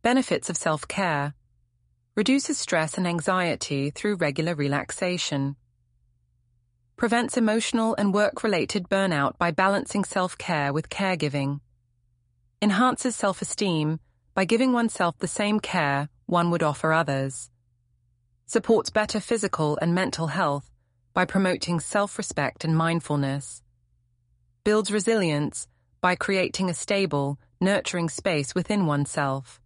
Benefits of self-care. Reduces stress and anxiety through regular relaxation. Prevents emotional and work-related burnout by balancing self-care with caregiving. Enhances self-esteem by giving oneself the same care one would offer others. Supports better physical and mental health by promoting self-respect and mindfulness. Builds resilience by creating a stable, nurturing space within oneself.